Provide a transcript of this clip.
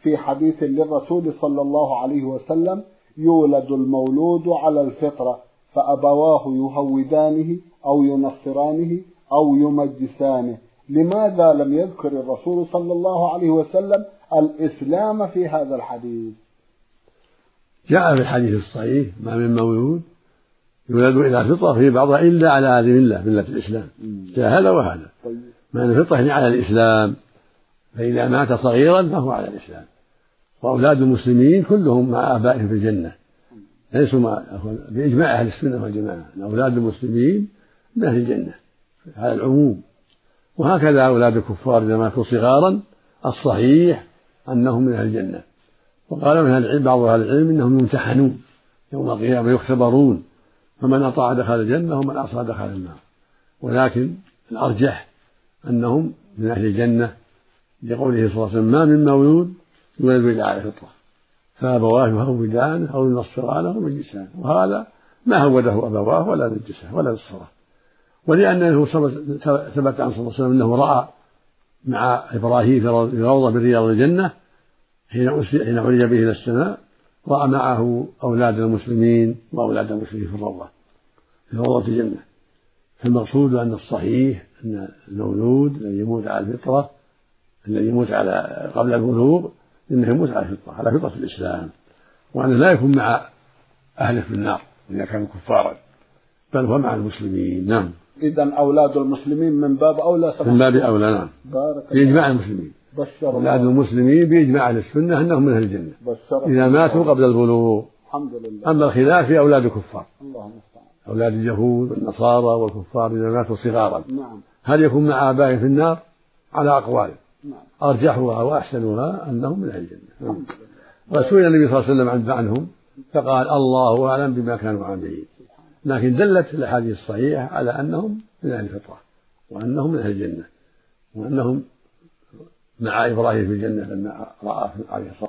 في حديث للرسول صلى الله عليه وسلم: يولد المولود على الفطرة فأبواه يهودانه أو ينصرانه أو يمجسانه. لماذا لم يذكر الرسول صلى الله عليه وسلم الإسلام في هذا الحديث؟ جاء في الحديث الصحيح: ما من مولود يولد إلى فطرة في بعضها إلا على هذه ملة الإسلام. جاء هذا وهذا. ما من فطرة على الإسلام، فإذا مات صغيرا فهو على الإسلام. وأولاد المسلمين كلهم مع آبائهم في الجنة، ليسوا بإجماع أهل السنة والجماعة أن أولاد المسلمين من أهل الجنة على العموم. وهكذا أولاد الكفار إذا ماتوا صغارا الصحيح أنهم من أهل الجنة. وقال من العلم بعض أهل العلم إنهم يمتحنون يوم القيامة، يختبرون، فمن أطاع دخل الجنة ومن عصى دخل النار. ولكن الأرجح أنهم من أهل الجنة، لقوله صلى الله عليه وسلم: ما من مولود يولد إلا على فطرة فأبواه يهودانه أو ينصرانه أو يمجسانه. وهذا ما هوده أبواه ولا نجسه ولا نصره. ولأنه ثبت عن صلى الله عليه وسلم أنه رأى مع إبراهيم في روضة من رياض الجنة حين عرج به إلى السماء، رأى معه أولاد المسلمين وأولاد المسلمين في روضة الجنة. فالمقصود أن الصحيح أن المولود الذي يموت على الفطرة، الذي يموت قبل البلوغ، إنه يموت على فطرة الإسلام، وأنه لا يكون مع أهله في النار إذا كانوا كفارا، بل هو مع المسلمين. نعم. إذن أولاد المسلمين من باب أولى. من باب أولى. نعم. بإجماع المسلمين. أولاد المسلمين بإجماع أهل السنة أنهم من أهل الجنة إذا ماتوا قبل البلوغ. الحمد لله. أما الخلاف في أولاد الكفار، الله المستعان، أولاد اليهود والنصارى والكفار إذا ماتوا صغارا. نعم. هل يكون مع آبائهم في النار؟ على أقوال. نعم. أرجحها وأحسنها أنهم من أهل الجنة. وسئل النبي صلى الله عليه وسلم عنهم فقال: الله أعلم بما كانوا عاملين. لكن دلت الأحاديث الصحيحة على أنهم من أهل الفطرة وأنهم من أهل الجنة وأنهم مع إبراهيم في الجنة لما رأى عليه الصلاة